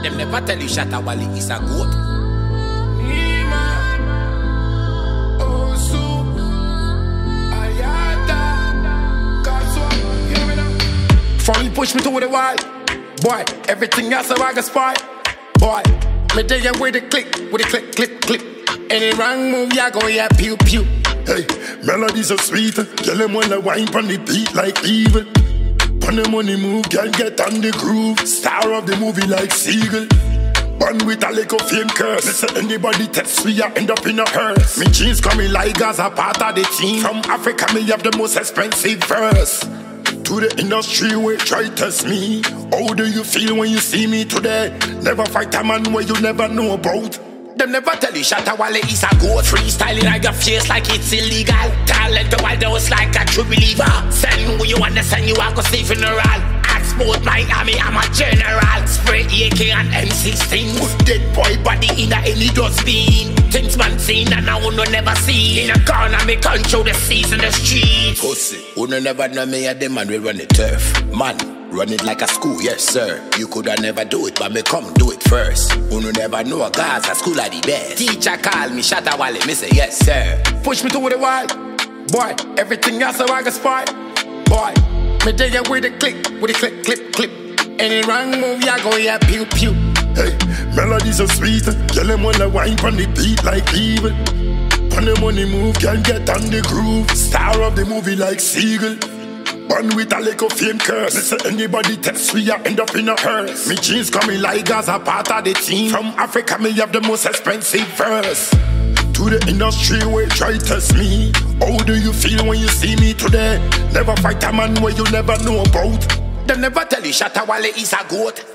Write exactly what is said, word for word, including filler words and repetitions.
Them never tell you Shatta Wale is a goat. Phone push me to the wall. Boy, everything else I got spy. Boy, me tell you with the click, with the click, click, click. Any wrong move, ya go, yeah, pew, pew. Hey, melodies are sweet. Tell them when I wine on the beat like evil. On the money move, can get on the groove. Star of the movie like Seagull. Born with a little fame curse. Listen, anybody test we, I end up in a hearse. Me jeans coming like as a part of the team. From Africa, me have the most expensive verse. To the industry where try test me. How do you feel when you see me today? Never fight a man where you never know about. Them never tell you Shatta Wale is a goat. Freestyling on your face like it's illegal. Talent the wild house like a true believer. Send who you wanna send, you are go see funeral. Ask about my army, I'm a general. Spray A K and M sixteen. Put dead boy body in a any dustbin. Things man seen and I wanna never see. In a corner me control the seas in the streets. Pussy, wanna never know me a them man we run the turf. Man, run it like a school, yes sir. You coulda never do it, but me come do it first. Who never know a guys at school are the best. Teacher call me Shatta Wale, me say yes sir. Push me to the wall. Boy, everything else I got spy. Boy, me tell you with the click, with the click, clip, clip. Any wrong move, ya go, yeah, pew, pew. Hey, melodies are sweet. Tell them when I wine on the beat like evil. On the money move, can get on the groove. Star of the movie like Seagull. Born with a little fame curse. Listen, anybody test we, I end up in a hearse. Me jeans coming like as a part of the team. From Africa, me have the most expensive verse. To the industry where try test me. How do you feel when you see me today? Never fight a man where you never know about. Them never tell you Shatta Wale is a goat.